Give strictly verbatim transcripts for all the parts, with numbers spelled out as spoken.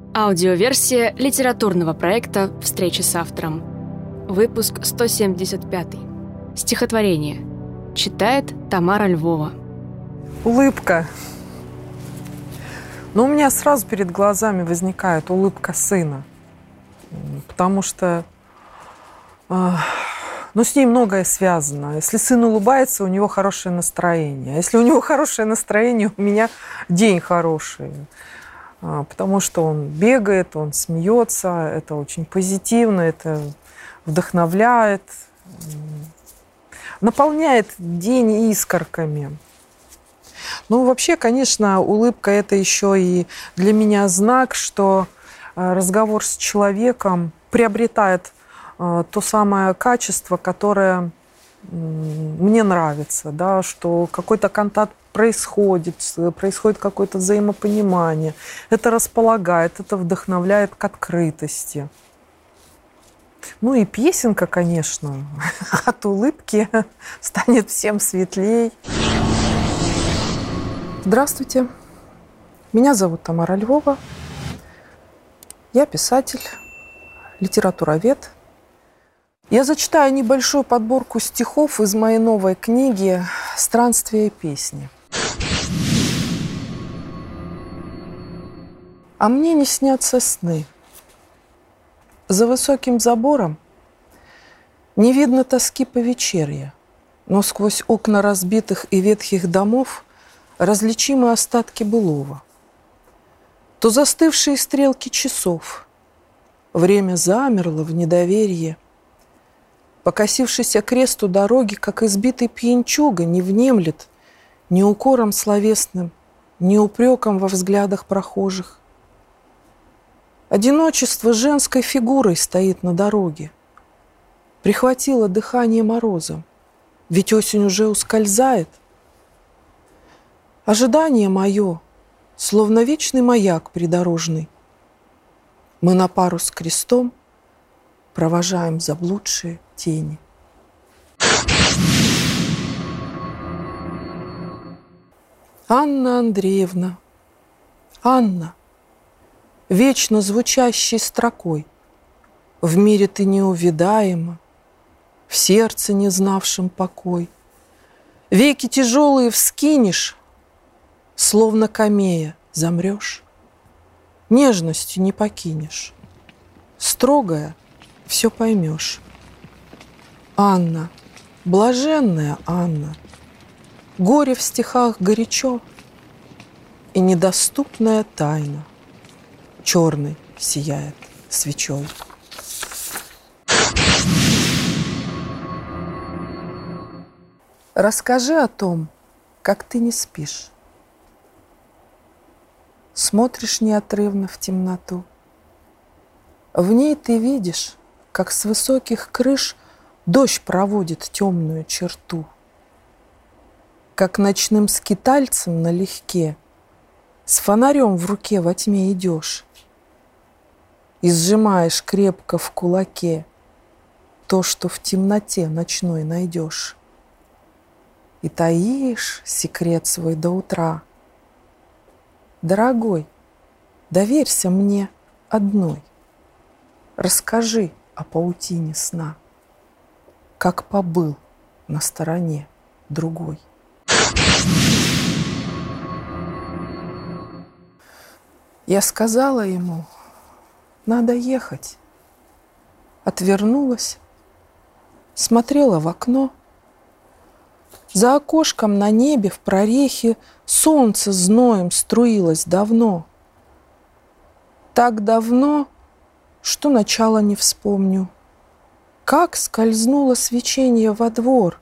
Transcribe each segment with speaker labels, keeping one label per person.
Speaker 1: Аудиоверсия литературного проекта «Встреча с автором». Выпуск сто семьдесят пять. Стихотворение. Читает Тамара Львова.
Speaker 2: Улыбка. Но у меня сразу перед глазами возникает улыбка сына. Потому что э, ну, с ней многое связано. Если сын улыбается, у него хорошее настроение. А если у него хорошее настроение, у меня день хороший. Потому что он бегает, он смеется, это очень позитивно, это вдохновляет, наполняет день искорками. Ну, вообще, конечно, улыбка – это еще и для меня знак, что разговор с человеком приобретает то самое качество, которое мне нравится, да, что какой-то контакт происходит, происходит какое-то взаимопонимание. Это располагает, это вдохновляет к открытости. Ну и песенка, конечно, от улыбки станет всем светлей. Здравствуйте, меня зовут Тамара Львова. Я писатель, литературовед. Я зачитаю небольшую подборку стихов из моей новой книги «Странствия песни». А мне не снятся сны. За высоким забором не видно тоски повечерья, но сквозь окна разбитых и ветхих домов различимы остатки былого. То застывшие стрелки часов, время замерло в недоверии. Покосившийся крест у дороги, как избитый пьянчуга, не внемлет ни укором словесным, ни упреком во взглядах прохожих. Одиночество женской фигурой стоит на дороге. Прихватило дыхание морозом, ведь осень уже ускользает. Ожидание мое, словно вечный маяк придорожный. Мы на пару с крестом провожаем заблудшие тени. Анна Андреевна, Анна, вечно звучащей строкой, в мире ты неувидаема, в сердце не знавшем покой. Веки тяжелые вскинешь, словно камея замрешь, нежностью не покинешь, строгая все поймешь. Анна, блаженная Анна, горе в стихах горячо, и недоступная тайна черной сияет свечой. Расскажи о том, как ты не спишь. Смотришь неотрывно в темноту. В ней ты видишь, как с высоких крыш дождь проводит темную черту, как ночным скитальцем налегке с фонарем в руке во тьме идешь и сжимаешь крепко в кулаке то, что в темноте ночной найдешь, и таишь секрет свой до утра. Дорогой, доверься мне одной, расскажи о паутине сна, как побыл на стороне другой. Я сказала ему, надо ехать. Отвернулась, смотрела в окно. За окошком на небе в прорехе солнце зноем струилось давно. Так давно, что начала не вспомню. Как скользнуло свечение во двор.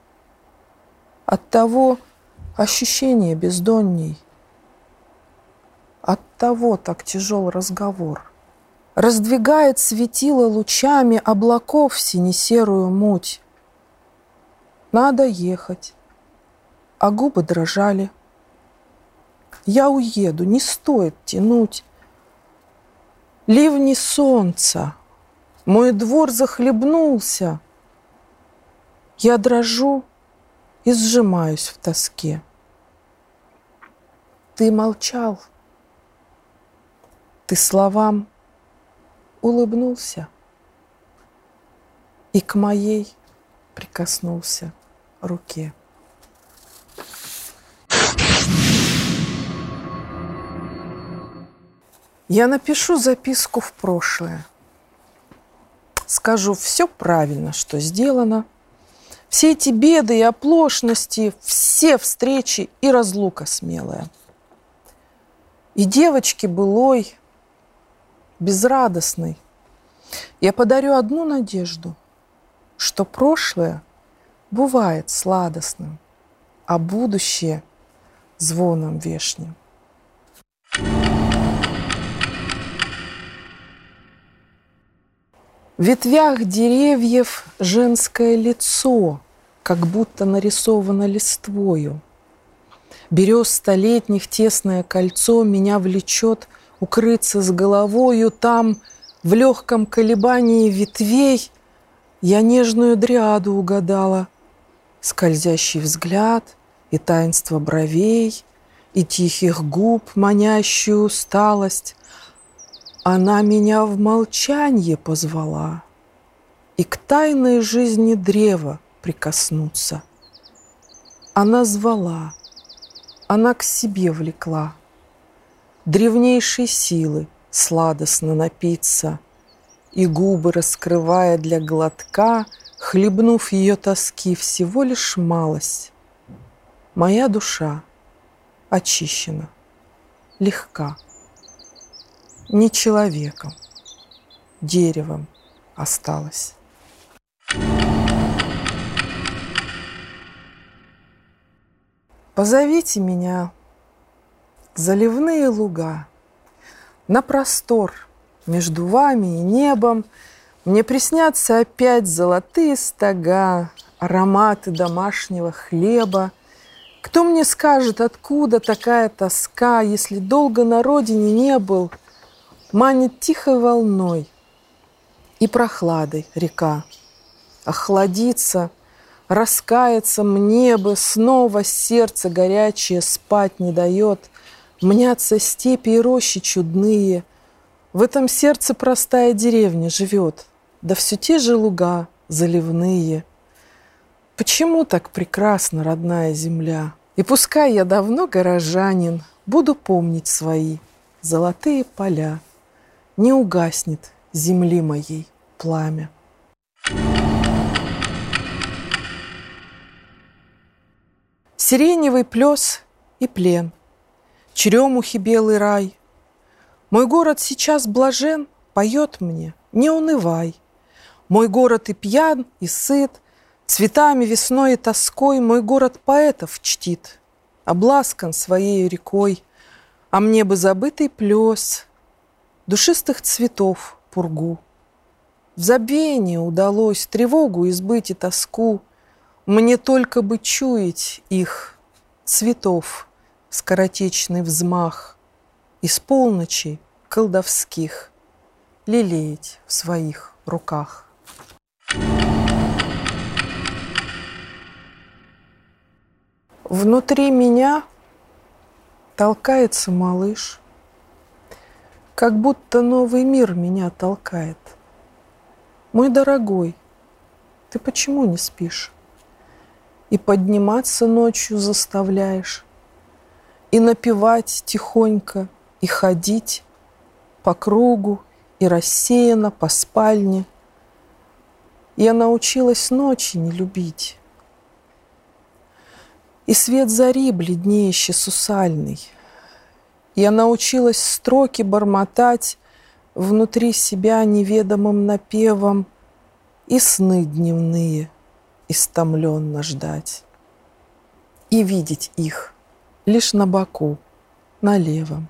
Speaker 2: Оттого ощущение бездонней. Оттого так тяжел разговор. Раздвигает светило лучами облаков сине-серую муть. Надо ехать, а губы дрожали. Я уеду, не стоит тянуть. Ливни солнца, мой двор захлебнулся. Я дрожу и сжимаюсь в тоске. Ты молчал. Ты словам улыбнулся и к моей прикоснулся руке. Я напишу записку в прошлое. Скажу все правильно, что сделано. Все эти беды и оплошности, все встречи и разлука смелая. И девочке былой, безрадостной, я подарю одну надежду, что прошлое бывает сладостным, а будущее звоном вешним. В ветвях деревьев женское лицо, как будто нарисовано листвою. Берез столетних тесное кольцо меня влечет укрыться с головою. Там, в легком колебании ветвей, я нежную дриаду угадала. Скользящий взгляд и таинство бровей, и тихих губ манящую усталость. Она меня в молчанье позвала и к тайной жизни древа прикоснуться. Она звала, она к себе влекла, древнейшей силы сладостно напиться, и губы раскрывая для глотка, хлебнув ее тоски, всего лишь малость. Моя душа очищена, легка. Не человеком, деревом осталась. Позовите меня, заливные луга, на простор между вами и небом. Мне приснятся опять золотые стога, ароматы домашнего хлеба. Кто мне скажет, откуда такая тоска, если долго на родине не был? Манит тихой волной и прохладой река. Охладиться, раскаяться мне бы, снова сердце горячее спать не дает. Мнятся степи и рощи чудные. В этом сердце простая деревня живет, да все те же луга заливные. Почему так прекрасна родная земля? И пускай я давно горожанин, буду помнить свои золотые поля. Не угаснет земли моей пламя. Сиреневый плес и плен, черемухи белый рай. Мой город сейчас блажен, поет мне, не унывай. Мой город и пьян, и сыт, цветами, весной и тоской. Мой город поэтов чтит, обласкан своей рекой. А мне бы забытый плес, душистых цветов пургу. В забвении удалось тревогу избыть и тоску. Мне только бы чуять их, цветов, скоротечный взмах, из полночи колдовских лелеять в своих руках. Внутри меня толкается малыш, как будто новый мир меня толкает. Мой дорогой, ты почему не спишь? И подниматься ночью заставляешь, и напевать тихонько, и ходить по кругу, и рассеянно по спальне. Я научилась ночи не любить, и свет зари бледнеющий сусальный. Я научилась строки бормотать внутри себя неведомым напевом и сны дневные истомленно ждать. И видеть их лишь на боку, на левом.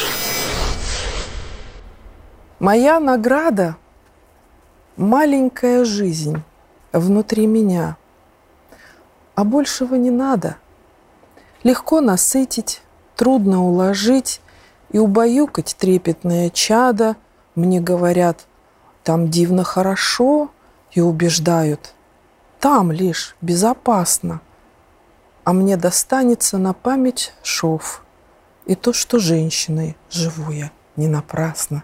Speaker 2: Моя награда — маленькая жизнь внутри меня. А большего не надо. Легко насытить, трудно уложить и убаюкать трепетное чадо. Мне говорят, там дивно хорошо, и убеждают, там лишь безопасно. А мне достанется на память шов и то, что женщиной живу я не напрасно.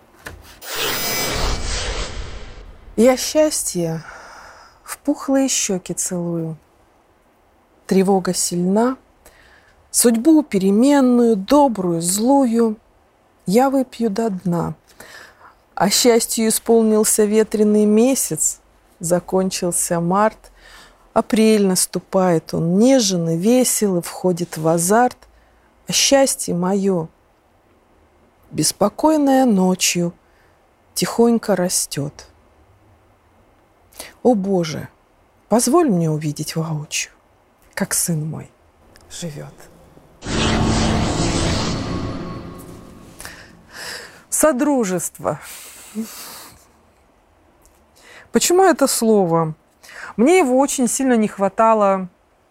Speaker 2: Я счастье в пухлые щеки целую. Тревога сильна, судьбу переменную, добрую, злую я выпью до дна. А счастью исполнился ветреный месяц, закончился март, апрель наступает, он нежен и весел, и входит в азарт. А счастье мое, беспокойное ночью, тихонько растет. О Боже, позволь мне увидеть воочию, как сын мой живет. Содружество. Почему это слово? Мне его очень сильно не хватало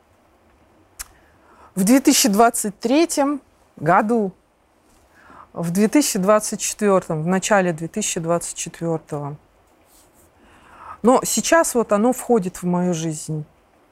Speaker 2: в две тысячи двадцать третьем году, в две тысячи двадцать четвёртом, в начале две тысячи двадцать четвёртого. Но сейчас вот оно входит в мою жизнь.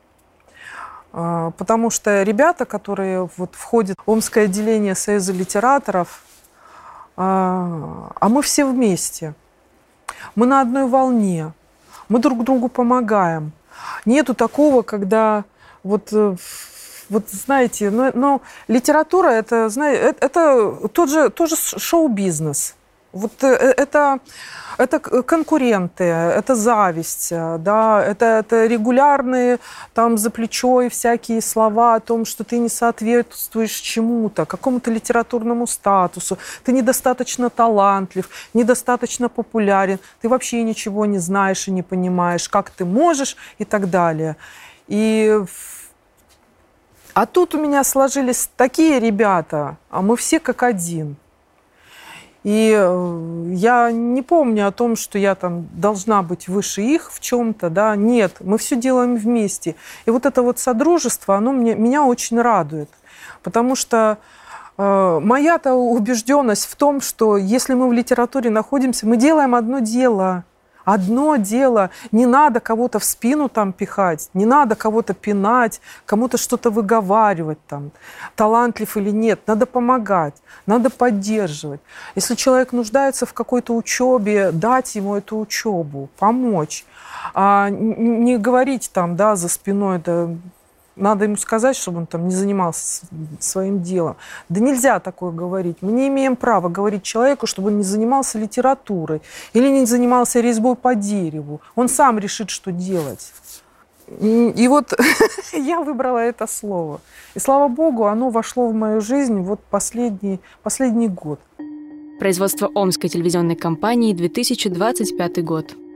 Speaker 2: Потому что ребята, которые вот входят в Омское отделение Союза литераторов, а мы все вместе. Мы на одной волне. Мы друг другу помогаем. Нету такого, когда вот, вот знаете, но, но литература это, знаете, это тот же, тот же шоу-бизнес. Вот это, это конкуренты, это зависть, да, это, это регулярные там за плечой всякие слова о том, что ты не соответствуешь чему-то, какому-то литературному статусу, ты недостаточно талантлив, недостаточно популярен, ты вообще ничего не знаешь и не понимаешь, как ты можешь и так далее. И... А тут у меня сложились такие ребята, а мы все как один. И я не помню о том, что я там должна быть выше их в чем-то, да, нет, мы все делаем вместе. И вот это вот содружество, оно мне, меня очень радует, потому что э, моя-то убежденность в том, что если мы в литературе находимся, мы делаем одно дело. Одно дело, не надо кого-то в спину там пихать, не надо кого-то пинать, кому-то что-то выговаривать, там, талантлив или нет. Надо помогать, надо поддерживать. Если человек нуждается в какой-то учебе, дать ему эту учебу, помочь. А не говорить там, да, за спиной, да, надо ему сказать, чтобы он там не занимался своим делом. Да нельзя такое говорить. Мы не имеем права говорить человеку, чтобы он не занимался литературой или не занимался резьбой по дереву. Он сам решит, что делать. И вот я выбрала это слово. И слава богу, оно вошло в мою жизнь вот последний, последний год.
Speaker 1: Производство Омской телевизионной компании, две тысячи двадцать пятый год.